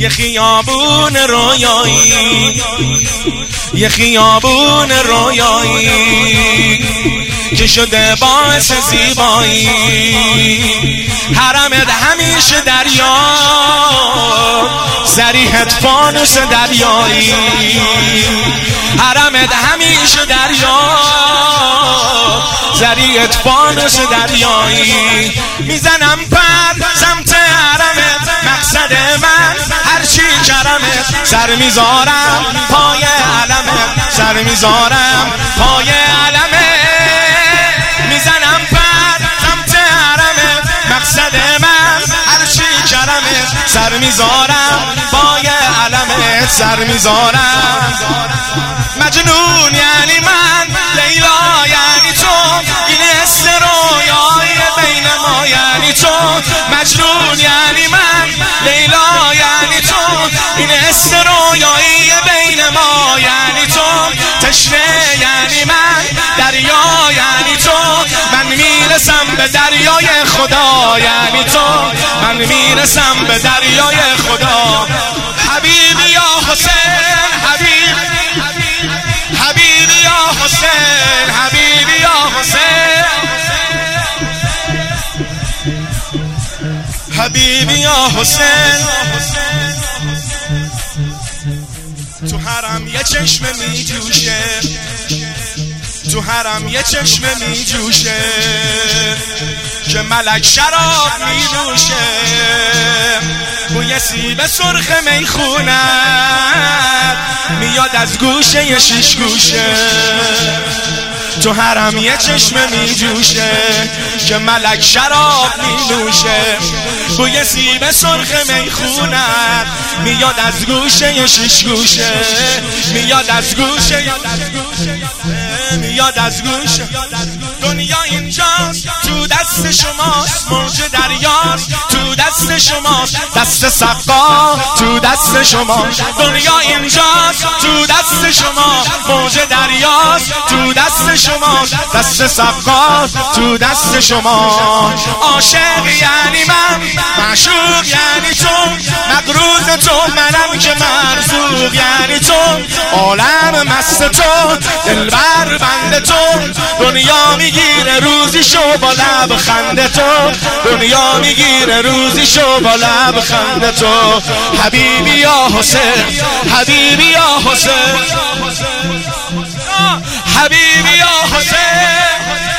یه خیابون رویایی، یه خیابون رویایی که شده باعث زیبایی. حرمت همیشه دریا، زریحت فانوس دریایی. حرمت همیشه دریا، زریحت فانوس دریایی. میزنم پر سمت حرمت، مقصد من هرچی کرمت. سر میذارم پای علمت، سر میذارم پای علمت. میزنم پر سمت حرمت، مقصد من هرچی کرمت. سر میذارم پای علمت، سر میذارم. مجنون یعنی من، لیلا یعنی تو، این حس رویای بین ما یعنی تو. مجنون یعنی من، لیلا یعنی تو، این حس رویایی بین ما یعنی تو. تشنه یعنی من، دریا یعنی تو. من میرسم به دریای خدا یعنی تو، من میرسم به دریای خدا. حبیبی یا حسین، حبیبی یا حسین، حبیبی یا حسین، حبیبی یا حسین. تو حرم یه چشم می جوشه، تو حرم یه چشم می جوشه که ملک شراب می نوشه. بوی سیب سرخ می خونت میاد از گوشه شیش گوشه. تو حرم یه چشم می جوشه که ملک شراب می نوشه. بوی سیب سرخ می خونت میاد از گوشه شیش گوشه. میاد از گوشه، میاد از گوشه. دنیا اینجاست، تو دست شماست. موج دریاست، تو دست شماست. دست سقا تو دست شما. دنیا اینجاست، تو دست شما. موج دریاست، تو دست شما. دست سقا تو دست شما. عاشق یعنی من، معشوق یعنی تو. مغروز تو منم که مرزوق یعنی تو. عالم مست تو، دلبر بند تو. دنیا میگیره روزی شو با لب خنده تو. دنیا میگیره روزی شو با لب خنده تو. حبیبی یا حسین، حبیبی یا حسین، حبیبی یا حسین.